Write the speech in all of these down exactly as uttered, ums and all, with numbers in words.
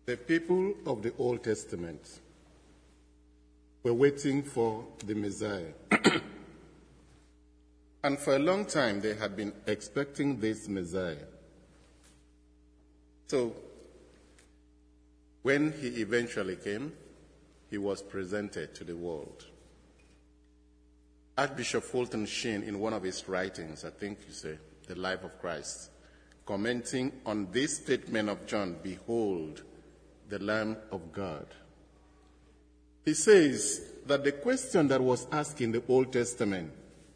The people of the Old Testament were waiting for the Messiah. And for a long time, they had been expecting this Messiah. So, when he eventually came, he was presented to the world. Archbishop Fulton Sheen, in one of his writings, I think you say, The Life of Christ, commenting on this statement of John, "Behold, the Lamb of God," he says that the question that was asked in the Old Testament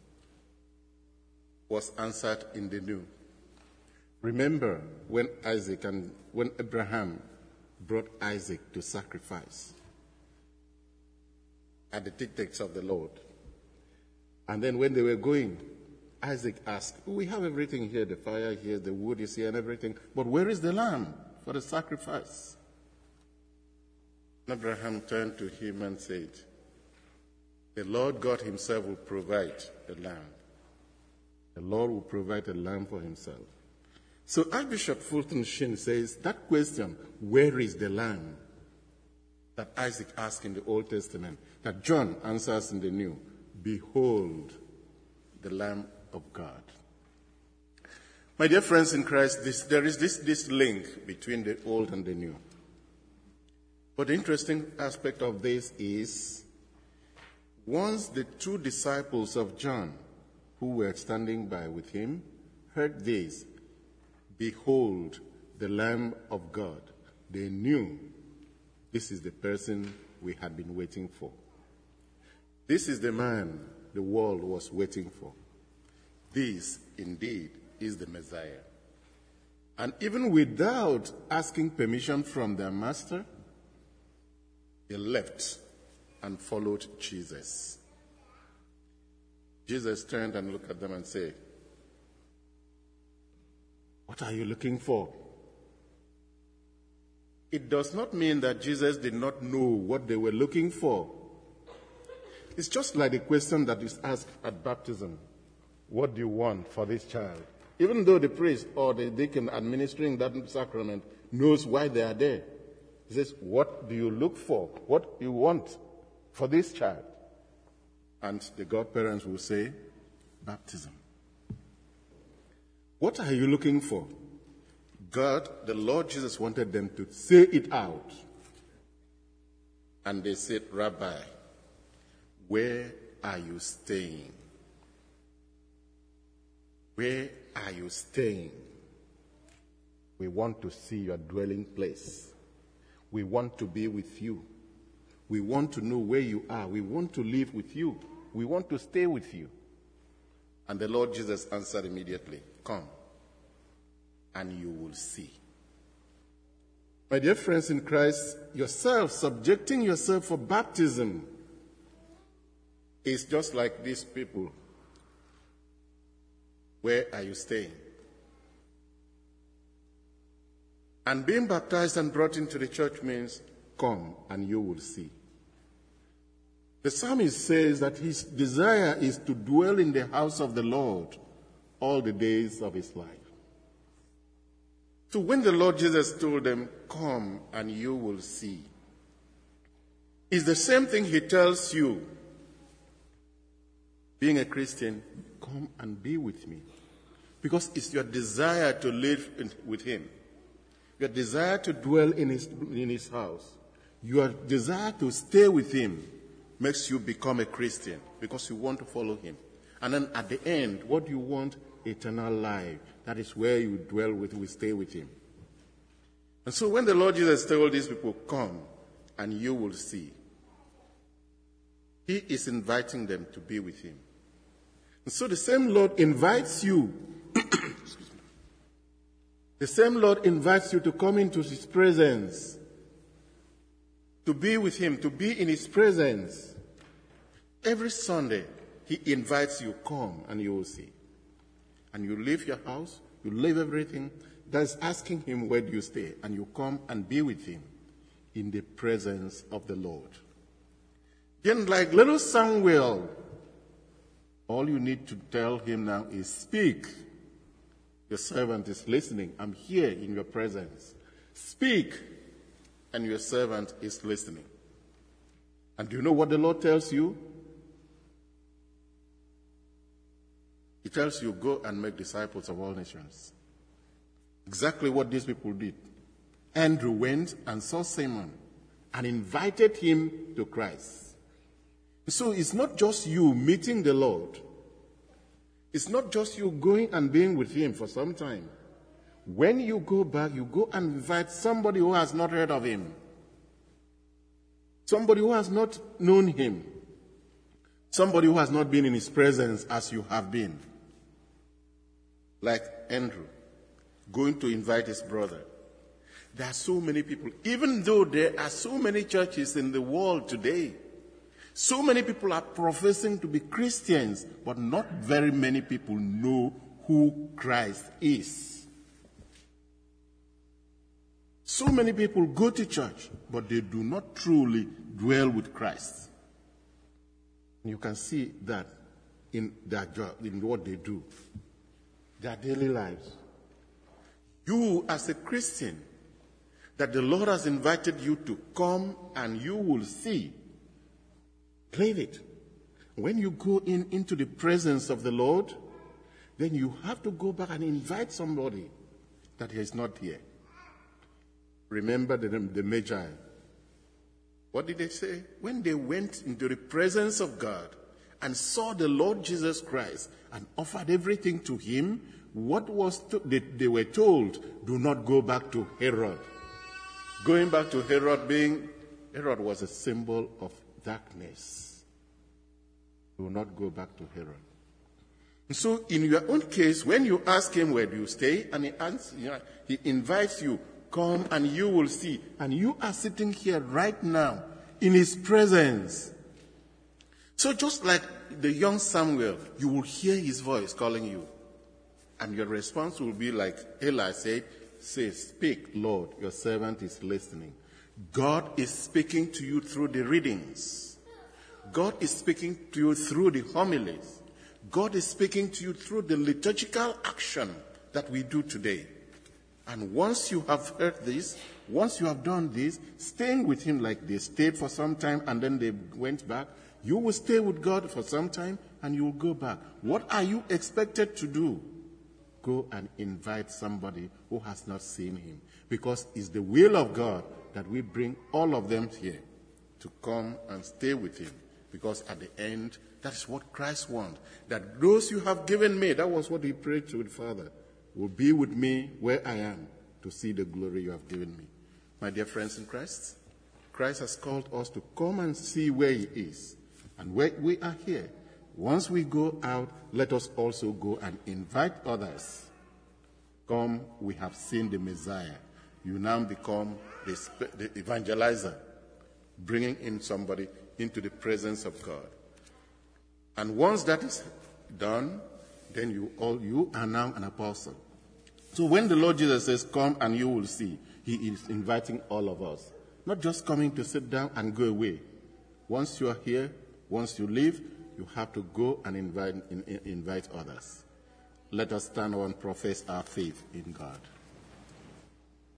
was answered in the New. Remember when Isaac and when Abraham brought Isaac to sacrifice at the dictates of the Lord. And then when they were going, Isaac asked, "We have everything here, the fire here, the wood is here and everything, but where is the lamb for the sacrifice?" Abraham turned to him and said, "The Lord God himself will provide the lamb. The Lord will provide a lamb for himself." So Archbishop Fulton Sheen says that question, "Where is the lamb?" that Isaac asked in the Old Testament, that John answers in the New, "Behold, the Lamb of God." My dear friends in Christ, this, there is this, this link between the Old and the New. But the interesting aspect of this is, once the two disciples of John, who were standing by with him, heard this, "Behold, the Lamb of God," they knew this is the person we had been waiting for. This is the man the world was waiting for. This, indeed, is the Messiah. And even without asking permission from their master, they left and followed Jesus. Jesus turned and looked at them and said, "What are you looking for?" It does not mean that Jesus did not know what they were looking for. It's just like the question that is asked at baptism. What do you want for this child? Even though the priest or the deacon administering that sacrament knows why they are there. He says, "What do you look for? What do you want for this child?" And the godparents will say, "Baptism." What are you looking for? God, the Lord Jesus, wanted them to say it out. And they said, "Rabbi, where are you staying? Where are you staying? We want to see your dwelling place. We want to be with you. We want to know where you are. We want to live with you. We want to stay with you." And the Lord Jesus answered immediately, "Come, and you will see." My dear friends in Christ, yourself, subjecting yourself for baptism is just like these people. Where are you staying? And being baptized and brought into the church means, come and you will see. The psalmist says that his desire is to dwell in the house of the Lord all the days of his life. So when the Lord Jesus told them, "Come and you will see," it's the same thing he tells you. Being a Christian, come and be with me. Because it's your desire to live in, with him. Your desire to dwell in his, in his house. Your desire to stay with him makes you become a Christian because you want to follow him. And then at the end, what do you want? Eternal life. That is where you dwell with, we stay with him. And so when the Lord Jesus told these people, "Come and you will see," he is inviting them to be with him. And so the same Lord invites you. Excuse me. The same Lord invites you to come into his presence, to be with him, to be in his presence. Every Sunday, he invites you, "Come and you will see." And you leave your house, you leave everything. That's asking him, "Where do you stay?" And you come and be with him in the presence of the Lord. Then, like little Samuel, all you need to tell him now is, "Speak. Your servant is listening. I'm here in your presence. Speak, and your servant is listening. And do you know what the Lord tells you? He tells you, go and make disciples of all nations. Exactly what these people did. Andrew went and saw Simon and invited him to Christ. So it's not just you meeting the Lord. It's not just you going and being with him for some time. When you go back, you go and invite somebody who has not heard of him. Somebody who has not known him. Somebody who has not been in his presence as you have been. Like Andrew, going to invite his brother. There are so many people, even though there are so many churches in the world today, so many people are professing to be Christians, but not very many people know who Christ is. So many people go to church, but they do not truly dwell with Christ. You can see that in their job, in what they do, their daily lives. You, as a Christian, that the Lord has invited you to come and you will see, claim it. When you go in into the presence of the Lord, then you have to go back and invite somebody that is not here. Remember the, the Magi. What did they say? When they went into the presence of God and saw the Lord Jesus Christ and offered everything to him, what was to, they, they were told, do not go back to Herod. Going back to Herod being, Herod was a symbol of darkness. Do not go back to Herod. So in your own case, when you ask him, where do you stay? And he answers, you know, he invites you, come and you will see. And you are sitting here right now in his presence. So just like the young Samuel, you will hear his voice calling you. And your response will be like Eli said, say, speak, Lord, your servant is listening. God is speaking to you through the readings. God is speaking to you through the homilies. God is speaking to you through the liturgical action that we do today. And once you have heard this, once you have done this, staying with him like they stayed for some time and then they went back, you will stay with God for some time and you will go back. What are you expected to do? Go and invite somebody who has not seen him. Because it's the will of God that we bring all of them here to come and stay with him. Because at the end, that is what Christ wants. That those you have given me, that was what he prayed to the Father, will be with me where I am to see the glory you have given me. My dear friends in Christ, Christ has called us to come and see where he is. And where we are here, once we go out, let us also go and invite others. Come, we have seen the Messiah. You now become the, the evangelizer, bringing in somebody into the presence of God. And once that is done, then you all you are now an apostle. So when the Lord Jesus says, come and you will see, he is inviting all of us. Not just coming to sit down and go away. Once you are here, once you leave, you have to go and invite, in, invite others. Let us stand and profess our faith in God.